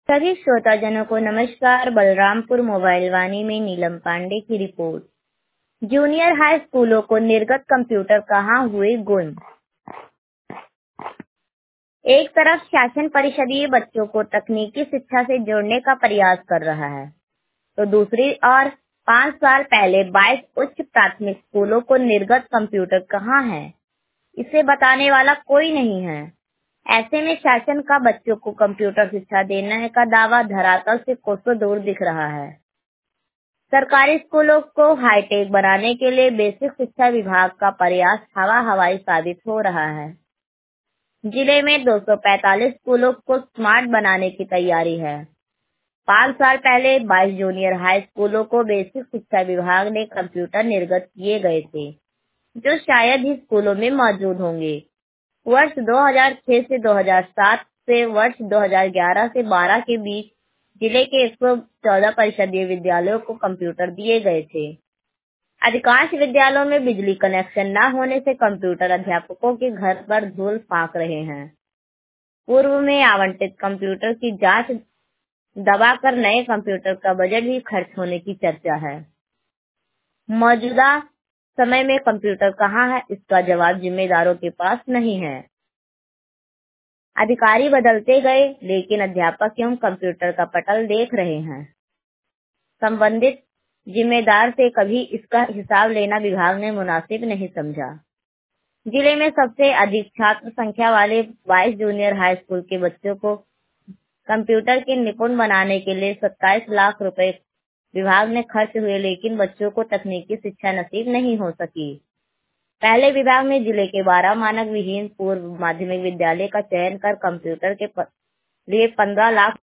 सभी श्रोताजनों को नमस्कार। बलरामपुर मोबाइल वाणी में नीलम पांडे की रिपोर्ट। जूनियर हाई स्कूलों को निर्गत कंप्यूटर कहाँ हुए गुम। एक तरफ शासन परिषदीय बच्चों को तकनीकी शिक्षा से जोड़ने का प्रयास कर रहा है, तो दूसरी ओर 5 साल पहले 22 उच्च प्राथमिक स्कूलों को निर्गत कंप्यूटर कहाँ है, इसे बताने वाला कोई नहीं है। ऐसे में शासन का बच्चों को कंप्यूटर शिक्षा देने का दावा धरातल से कोसों दूर दिख रहा है। सरकारी स्कूलों को हाईटेक बनाने के लिए बेसिक शिक्षा विभाग का प्रयास हवा हवाई साबित हो रहा है। जिले में 245 स्कूलों को स्मार्ट बनाने की तैयारी है। 5 साल पहले 22 जूनियर हाई स्कूलों को बेसिक शिक्षा विभाग ने कंप्यूटर निर्गत किए गए थे, जो शायद ही स्कूलों में मौजूद होंगे। वर्ष 2006 से 2007 से वर्ष 2011 से 12 के बीच जिले के 114 परिषदीय विद्यालयों को कंप्यूटर दिए गए थे। अधिकांश विद्यालयों में बिजली कनेक्शन न होने से कंप्यूटर अध्यापकों के घर पर धूल फांक रहे हैं। पूर्व में आवंटित कंप्यूटर की जांच दबाकर नए कंप्यूटर का बजट भी खर्च होने की चर्चा है। मौजूदा समय में कंप्यूटर कहाँ है, इसका जवाब जिम्मेदारों के पास नहीं है। अधिकारी बदलते गए, लेकिन अध्यापक एवं कंप्यूटर का पटल देख रहे हैं। संबंधित जिम्मेदार से कभी इसका हिसाब लेना विभाग ने मुनासिब नहीं समझा। जिले में सबसे अधिक छात्र संख्या वाले 22 जूनियर हाई स्कूल के बच्चों को कंप्यूटर के निपुण बनाने के लिए 27 लाख रुपए विभाग ने खर्च हुए, लेकिन बच्चों को तकनीकी शिक्षा नसीब नहीं हो सकी। पहले विभाग ने जिले के 12 मानक विहीन पूर्व माध्यमिक विद्यालय का चयन कर कंप्यूटर के लिए 15 लाख